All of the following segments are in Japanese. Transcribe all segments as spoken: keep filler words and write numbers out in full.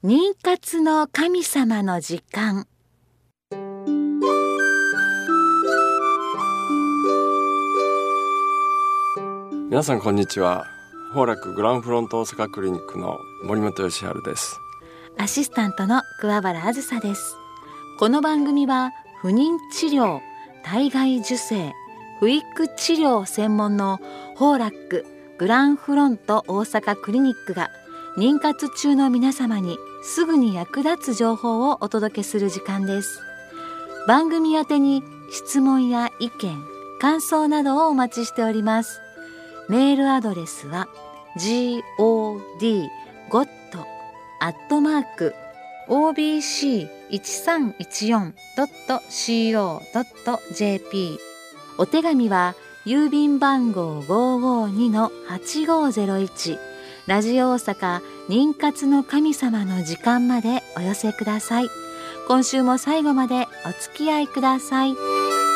妊活の神様の時間。 皆さんこんにちは。宝楽グランフロント大阪クリニックの森本義治です。 アシスタントの桑原あずさです。この番組は不妊治療、体外受精、不育治療専門の宝楽グランフロント大阪クリニックが妊活中の皆様にすぐに役立つ情報をお届けする時間です。番組宛てに質問や意見、感想などをお待ちしております。メールアドレスは ジーオーディーゴット アットマーク オービーシーいちさんいちよん ドット シーオー ドット ジェーピー。 お手紙は郵便番号 ごーごーにのはちごーぜろいち ラジオ大阪妊活の神様の時間までお寄せください。今週も最後までお付き合いください。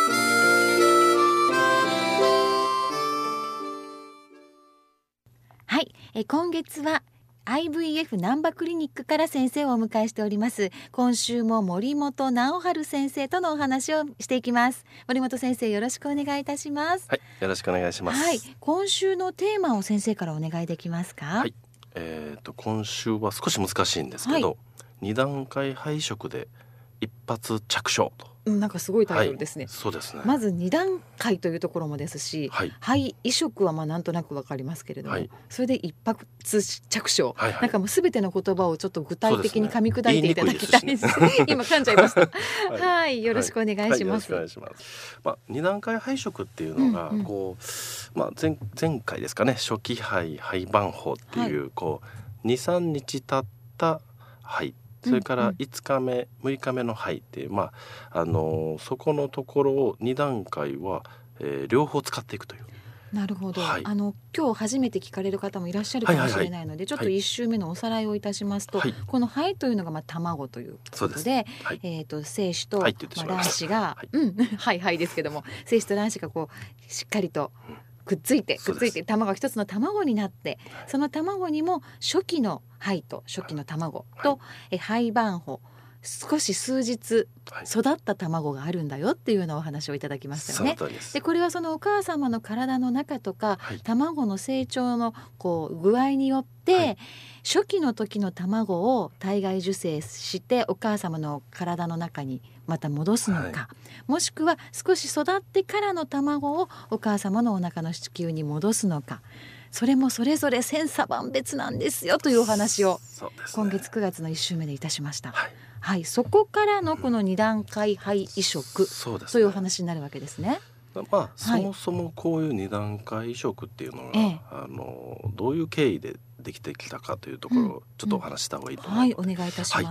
はい、え今月は アイブイエフ 難波クリニックから先生をお迎えしております。今週も森本直春先生とのお話をしていきます。森本先生、よろしくお願いいたします。 はい、よろしくお願いします。 はい、今週のテーマを先生からお願いできますか。 はい、えーと、今週は少し難しいんですけど、はい、に段階配色で一発着床と、 うん、なんかすごいタイトルですね。 はい、そうですね。 まずに段階というところもですし、はい、肺移植はまあなんとなくわかりますけれども、はい、それで一発着床、はいはい、なんかもうすべての言葉をちょっと具体的に噛み砕いていただきたいです。ですね、今噛んじゃいました。はい、はい、よろしくお願いします。 はいはい、よろしくお願いします。まあ、に段階配色っていうのが、うんうん、こう、まあ、前, 前回ですかね、初期肺肺盤法っていう、はい、こう に,さん 日経った肺、それからいつかめ、うんうん、むいかめの肺っていう、まああのー、そこのところをに段階は、えー、両方使っていくという。 なるほど、はい、あの今日初めて聞かれる方もいらっしゃるかもしれないので、はいはいはい、ちょっといち週目のおさらいをいたしますと、はい、この肺というのがまあ卵ということで、はい、えー、と精子と、まあ、卵子が、はい、うんはいはいですけども、精子と卵子がこうしっかりとくっついてくっついて卵が一つの卵になって、その卵にも初期の肺と初期の卵と、はい、え肺盤胞、少し数日育った卵があるんだよっていうようなお話をいただきましたよね。でこれはそのお母様の体の中とか、はい、卵の成長のこう具合によって、はい、初期の時の卵を体外受精してお母様の体の中にまた戻すのか、はい、もしくは少し育ってからの卵をお母様のお腹の子宮に戻すのか、それもそれぞれ千差万別なんですよというお話を、ね、今月くがつのいち週目でいたしました。はいはい、そこからのこのに段階肺移植、うん、というお話になるわけですね。 まあ、はい、そもそもこういうに段階移植っていうのが、ええ、あのどういう経緯でできてきたかというところをちょっとお話した方がいいと思うので、 うんうん、はい、お願いいたします。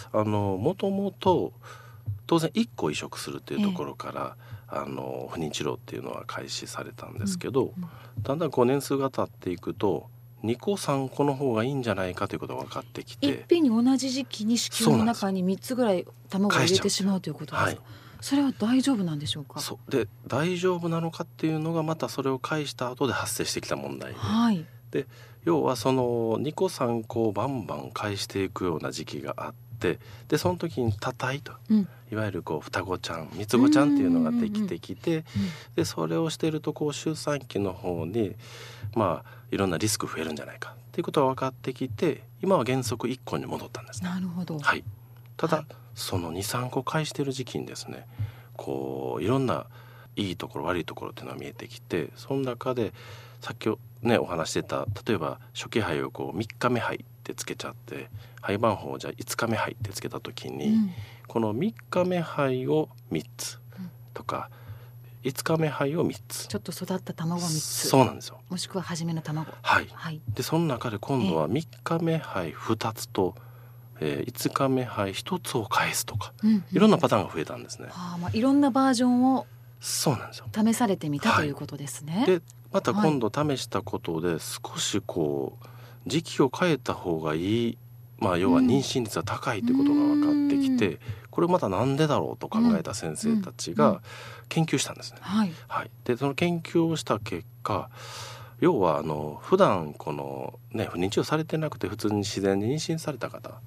はい、あのもともと当然いっこ移植するというところから、ええ、あの不妊治療っていうのは開始されたんですけど、うんうん、だんだんこう年数が経っていくとにこさんこの方がいいんじゃないかということが分かってきて、 いっぺんに同じ時期に子宮の中にみっつぐらい卵を入れてしまうということですか。はい、それは大丈夫なんでしょうか。 そうで大丈夫なのかっていうのがまたそれを返した後で発生してきた問題で、 はい、 で要はそのにこさんこをバンバン返していくような時期があって、でその時に多胎と、うん、いわゆるこう双子ちゃん三つ子ちゃんっていうのができてきて、でそれをしているとこう周産期の方にまあいろんなリスク増えるんじゃないかっていうことが分かってきて、今は原則いっこに戻ったんですね。 なるほど、 はい、ただ、はい、その に,さん 個返してる時期にですね、こういろんないいところ悪いところっていうのが見えてきて、その中でさっきねお話してた、例えば初期肺をこうみっかめ肺ってつけちゃって肺盤胞をじゃあいつかめ肺ってつけた時に、うん、このみっかめ肺をみっつとか、うん、いつかめ肺をみっつ、 ちょっと育った卵みっつ、 そうなんですよ。 もしくは初めの卵、 はい、はい、でその中で今度はみっかめ肺ふたつと、えー、いつかめ肺ひとつを返すとか、うんうん、いろんなパターンが増えたんですね。 はあ、まあ、いろんなバージョンをそうなんですよ試されてみた、はい、ということですね。 でまた今度試したことで少しこう時期を変えた方がいい、まあ、要は妊娠率が高いということが分かってきて、うん、これまたなんでだろうと考えた先生たちが研究したんですね。はいはい、でその研究をした結果、要はあの普段この、ね、不妊治療されてなくて普通に自然に妊娠された方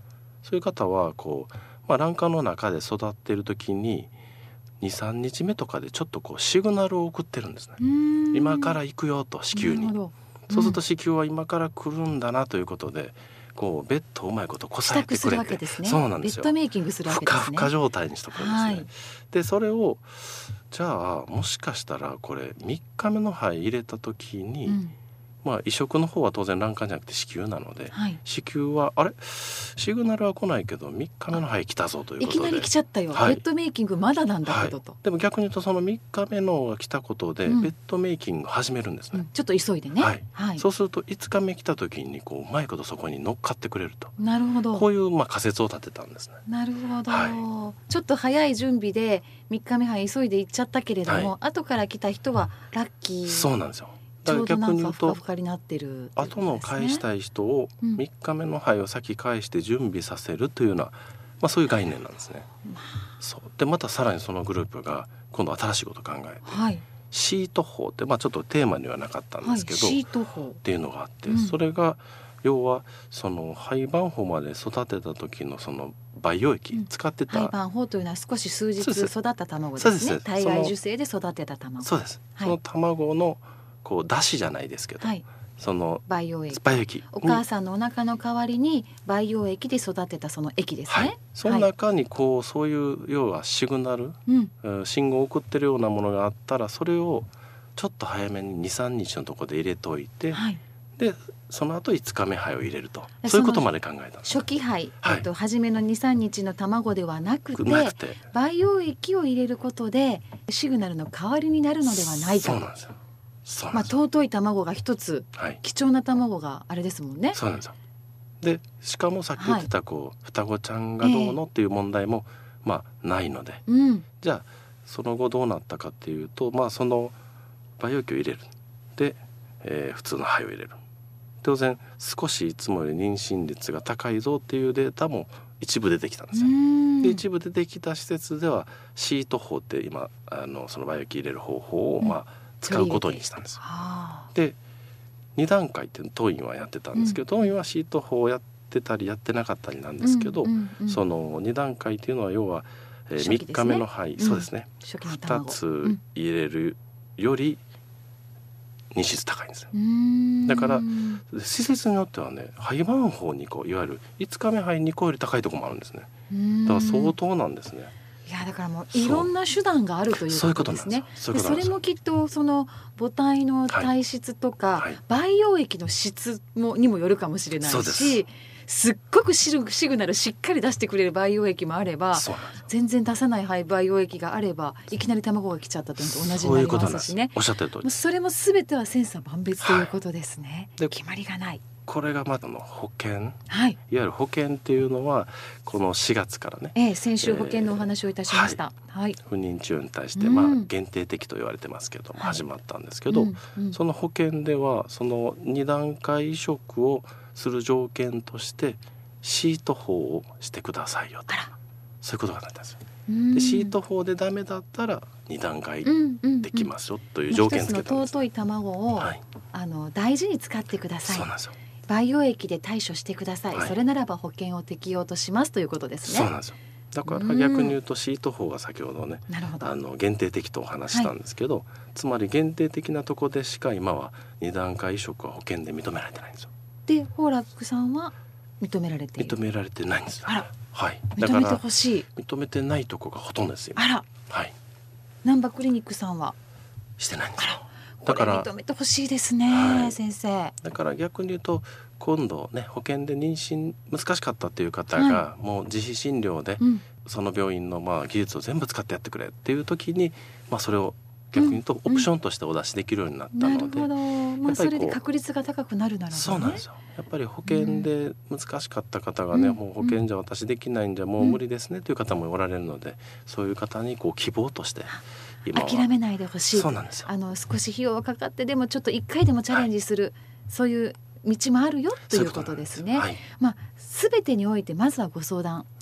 そういう方はこう、まあ、卵管の中で育っている時に にさんにちめとかでちょっとこうシグナルを送ってるんですね。今から行くよと、子宮に、うん、そうすると子宮は今から来るんだなということで、こうベッドをうまいことこさえてくれて、 ね、 そうなんですよ。 ベッドメイキングするわけですね。 ふかふか状態にしとくんですね、はい、でそれをじゃあもしかしたらこれみっかめの肺入れた時に、うん、まあ移植の方は当然卵管じゃなくて子宮なので、はい、子宮はあれシグナルは来ないけどみっかめの肺来たぞということで、 いきなり来ちゃったよ、はい、ベッドメイキングまだなんだけどと、はい、 でも逆に言うとそのみっかめのが来たことで、うん、ベッドメイキング始めるんですね、うん、 ちょっと急いでね、 はいはい、そうするといつかめ来た時にこううまいことそこに乗っかってくれると。 なるほど。 こういうまあ仮説を立てたんですね。 なるほど、はい、ちょっと早い準備でみっかめ肺急いで行っちゃったけれども、はい、後から来た人はラッキー。 そうなんですよ。 ちょうどなんかふかふかになってる、ね、 後の返したい人をみっかめの肺を先返して準備させるというような、まあ、そういう概念なんですね、まあ、そうでまたさらにそのグループが今度新しいことを考えて、はい、シート法って、まあ、ちょっとテーマにはなかったんですけど、はい、シート法っていうのがあって、うん、それが要はその胚盤胞まで育てた時のその培養液、うん、使ってた胚盤胞というのは少し数日育った卵ですね。体外受精で育てた卵。 そうです、はい、その卵のこう出汁じゃないですけど、はい、その培養液、 培養液お母さんのお腹の代わりに培養液で育てたその液ですね、はい、 その中にこうそういう要はシグナル、うん、信号を送ってるようなものがあったらそれをちょっと早めに にさんにちのところで入れといて、はい、でその後いつかめ肺を入れると、そういうことまで考えた。 初期肺、はい、えっと、初めの にさんにちの卵ではなく て, なくて培養液を入れることでシグナルの代わりになるのではないか。 そうなんですよ。 まあ、尊い卵が一つ、はい、貴重な卵があれですもんね。 そうなんですよ。でしかもさっき言ってたこう、はい、双子ちゃんがどうのっていう問題も、えー、まあないので、うん、じゃあその後どうなったかっていうと、まあその培養液を入れるで、えー、普通の肺を入れる、当然少しいつもより妊娠率が高いぞっていうデータも一部出てきたんですよ。で一部出てきた施設ではシート法って今あのその培養液入れる方法を、うん、まあ使うことにしたんです。でに段階って当院はやってたんですけど、うん、当院はシート法をやってたりやってなかったりなんですけど、うんうんうん、そのに段階っていうのは要は、えー、みっかめの肺、そうですね、 初期のふたつ入れるより妊娠率高いんですよ。だから施設によってはね肺盤法にこういわゆるいつかめ肺にこより高いところもあるんですね。だから相当なんですね。 いやだからもういろんな手段があるということですね。それもきっとその母体の体質とか、はいはい、培養液の質もにもよるかもしれないし、すっごくシグ、シグナルしっかり出してくれる培養液もあれば全然出さない培養液があればいきなり卵が来ちゃったというのと同じになりますしね。 おっしゃってる通り。 それも全ては千差万別ということですね、はい、決まりがない。 これがまだの保険、はい、いわゆる保険っていうのはこのしがつからね、 ええ、先週保険のお話をいたしました、えーはい、 不妊治療に対して、まあ、限定的と言われてますけども、うん、始まったんですけど、うんうん、その保険ではそのに段階移植をする条件としてシート法をしてくださいよと、そういうことがなったんですよ。でシート法でダメだったらに段階できますよという条件付けたんです。 一つの尊い卵を、はい、あの大事に使ってください。 そうなんですよ。 培養液で対処してください、はい、それならば保険を適用としますということですね。 そうなんですよ。だから逆に言うとシート法が先ほどね、あの限定的とお話したんですけど、はい、つまり限定的なところでしか今はに段階移植は保険で認められてないんですよ。 でホーラックさんは認められている。 認められてないんですよ。 あら、 はい、 だから認めてほしい。 認めてないとこがほとんどですよ。 あら、 はい、 難波クリニックさんはしてないんですよ。 だから認めてほしいですね、はい、先生。 だから逆に言うと今度ね保険で妊娠難しかったっていう方が、はい、もう自費診療で、うん、その病院のまあ技術を全部使ってやってくれっていう時に、まあ、それを逆に言うとオプションとしてお出しできるようになったので、うんうん、なるほど、まあ、それで確率が高くなるならばね。 そうなんですよ。やっぱり保険で難しかった方がね、うん、もう保険じゃ私できないんじゃもう無理ですねという方もおられるので、そういう方にこう希望として今は諦めないでほしい。 そうなんですよ。 あの少し費用はかかってでもちょっと一回でもチャレンジする、はい、そういう道もあるよということですね。はい、まあ、全てにおいてまずはご相談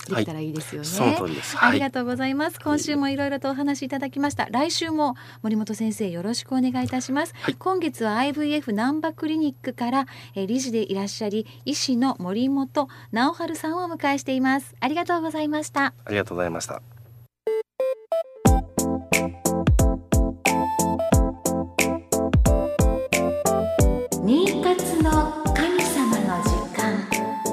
できたらいいですよね、はい、 その通りです、はい、 ありがとうございます。今週もいろいろとお話しいただきました。来週も森本先生よろしくお願いいたします、はい、今月は アイブイエフ 難波クリニックからえ理事でいらっしゃり医師の森本直春さんをお迎えしています。ありがとうございました。 ありがとうございました。 妊活の神様の時間。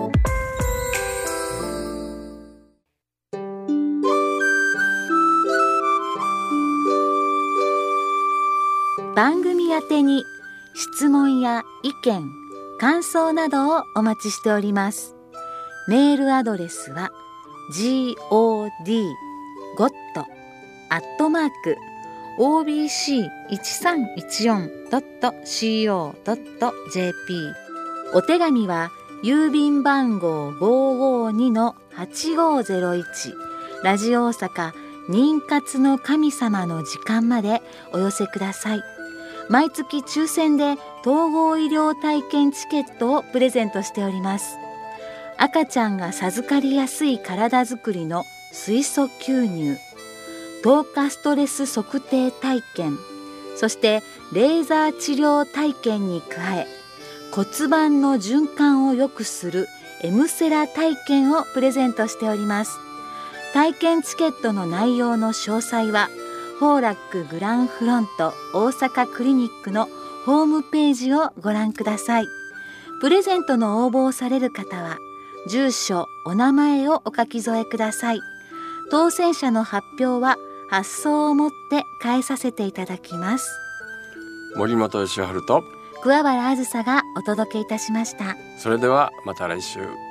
番組宛てに質問や意見、感想などをお待ちしております。メールアドレスは ゴッド アットマーク オービーシーいちさんいちよん ドット シーオー ドット ジェーピー。 お手紙は郵便番号 ごーごーにのはちごーぜろいち ラジオ大阪妊活の神様の時間までお寄せください。毎月抽選で統合医療体験チケットをプレゼントしております。赤ちゃんが授かりやすい体づくりの水素吸入、透過ストレス測定体験、そしてレーザー治療体験に加え、骨盤の循環を良くするエムセラ体験をプレゼントしております。体験チケットの内容の詳細はホーラックグランフロント大阪クリニックのホームページをご覧ください。プレゼントの応募をされる方は住所、お名前をお書き添えください。当選者の発表は発送をもって返させていただきます。 森本義治と桑原あずさがお届けいたしました。 それではまた来週。